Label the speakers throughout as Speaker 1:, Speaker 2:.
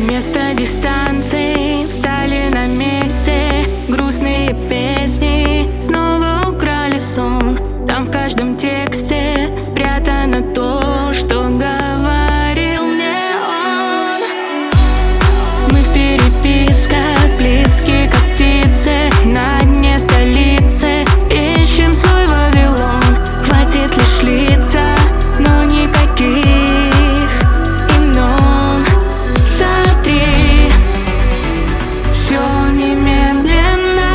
Speaker 1: Вместо дистанции встали на месте. Грустные песни снова украли сон. Там в каждом тексте спрятано то, что говорил мне он. Мы в переписках близки, как птицы на дне столицы. Ищем свой Вавилон. Хватит лишь лица, но никаких имен. Сотри все немедленно.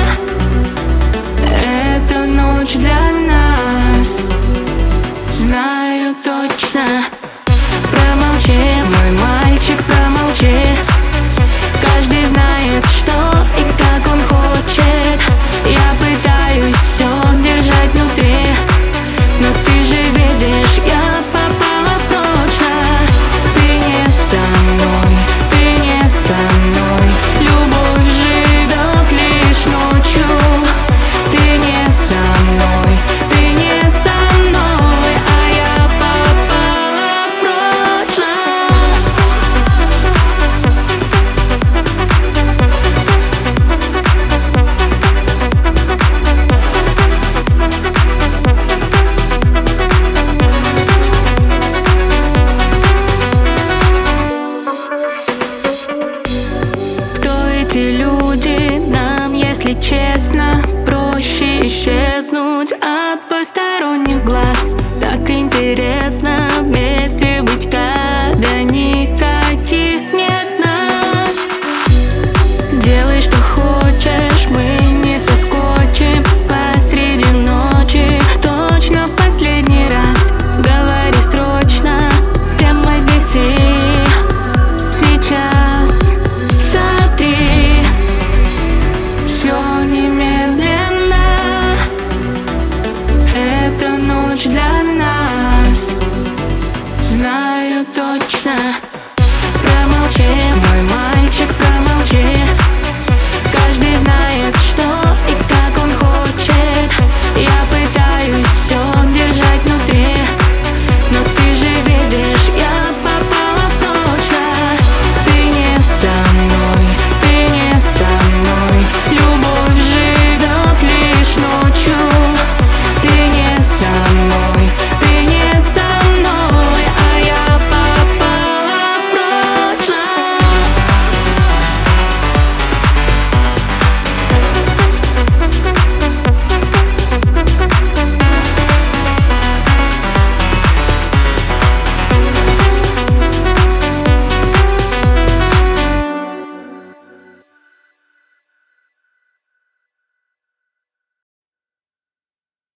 Speaker 1: Это ночь для нас, знаю точно. Промолчи, мой мальчик, промолчи. Каждый знает, что и как он хочет. Я пытаюсь все держать внутри, но ты же видишь, я попала прочно. Ты не со мной, ты не со мной. Любовь живет лишь ночью. Ты не со мной, ты не со мной, а я попала прочно. Эти люди, нам, если честно, проще исчезнуть от посторонних глаз. Так интересно вместе быть, когда никаких нет нас. Делай, что хочешь, мы не соскочим посреди ночи. Точно в последний раз говори срочно, прямо здесь и